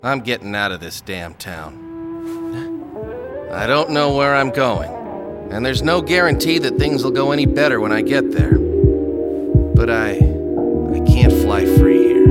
I'm getting out of this damn town. I don't know where I'm going, and there's no guarantee that things will go any better when I get there. But I can't fly free here.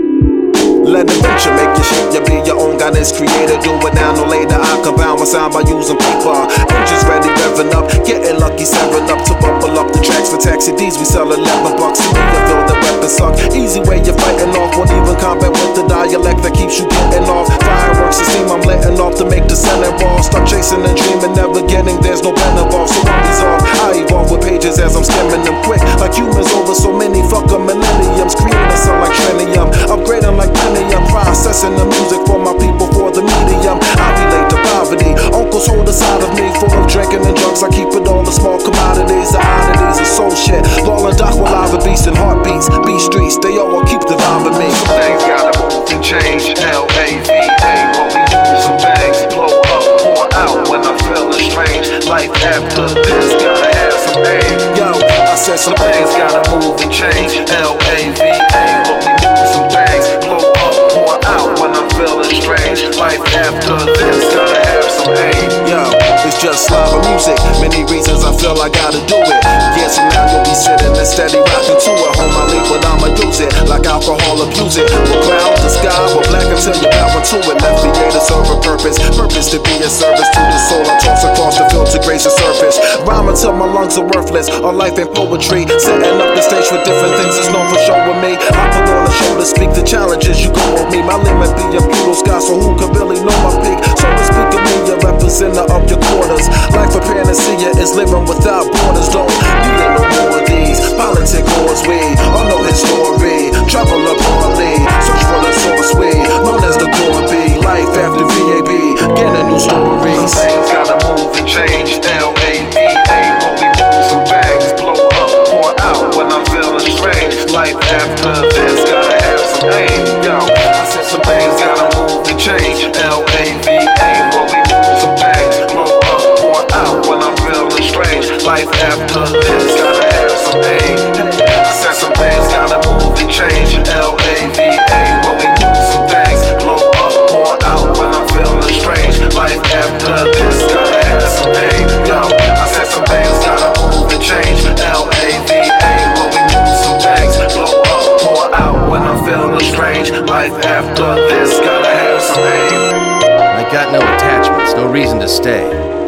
Let adventure make you shape, you be your own goddess creator. Do it now, no later. I can bound my sound by using paper. Engines ready, revving up, getting lucky, 7 up to bubble up the tracks for taxi D's. We sell $11. See me, you feel the weapons suck. Easy way you're fighting off, won't even combat with the dialect that keeps you getting off. Fireworks and steam I'm letting off to make the selling raw. Stop chasing and dreaming, never getting, there's no pen involved. So I'm resolved, I evolve with pages as I'm skimming them quick. Like humans over so many, fuck a millenniums. Creating sound like Trinium, upgrading like Pentium. Processing the music for my people, for the medium. I relate to poverty, uncles hold a side of me full of drinking and drugs. I keep it all the small commodities, the oddities and soul shit. Ball and dock will live beats and heartbeats. B streets, they all keep the vibe of me. Some things gotta move and change. L-A-V-A, what we do, some things blow up, pour out when I'm feeling strange. Life after this gotta have some aim. Yo, I said some things gotta move and change. L-A-V-A, what we do, some things blow up, pour out when I'm feeling strange. Life after this gotta have some aim. Yo, it's just live music. Many reasons I feel I gotta do it. Yes, and now you'll be sitting and steady rocking to it. Home I leave, but I'ma use it like alcohol, abuse it. We'll cloud the sky, we'll black until you're power to it. Left here to serve a purpose, purpose to be a service to the soul. I toss across the field to grace the surface. Rhyme until my lungs are worthless. Our life ain't poetry. Setting up the stage for different things is known for showing me. I put on the show to speak the challenges you go with me. My limit be a blue sky, so who can really know my peak? So to speak of me, a representative of your quarters. Life a panacea is living without borders. Don't need no more of these. Politic wars we all know his story. Travel abroadly, search for the source we known as the core B. Life after VAB, get a new story. Some things gotta move and change. L-A-V-A, what we do, some things blow up, pour out when I'm feeling strange. Life after this gotta have some aim. Yo, I said some things gotta move and change. L-A-V-A, what we do, some things blow up, pour out when I'm feeling strange. Life after this gotta have some aim. I said some things gotta move and change. L-A-V-A, what we do, some things blow up, pour out when I'm feeling strange. Life after this gotta have some aim. Yo, I said some things gotta move and change. L-A-V-A, what we do, some things blow up, pour out when I'm feeling strange. Life after this gotta have some aim. I got no attachments, no reason to stay.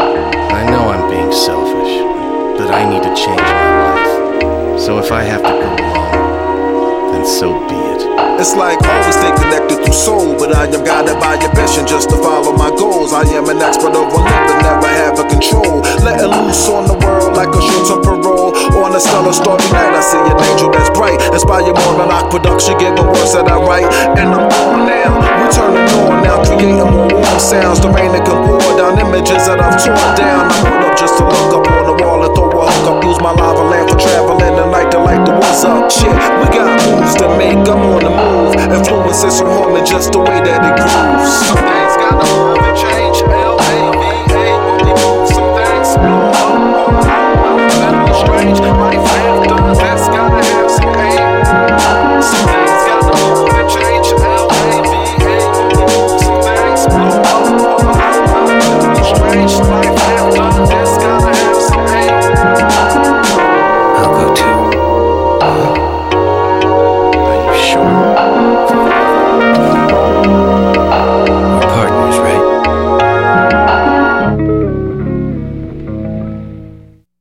I know I'm being selfish, but I need to change my life. So if I have to go alone, then so be it. It's like always stay connected through soul, but I am guided by ambition just to follow my goals. I am an expert of one living, never have a control. Letting loose on the world like a short-term parole. On a stellar story night, I see an angel that's bright. Inspire more than lock production, give the words that I write. And I'm on now, returning on now, creating more warm sounds. The rain that can pour down images that I've torn down. I put up just to look up on the wall and throw a hook up. Use my lava lamp for traveling the night to light the woods up. Shit, we got moves to make, I'm on the move. Influences from home and just the way that it grooves. Some things gotta move.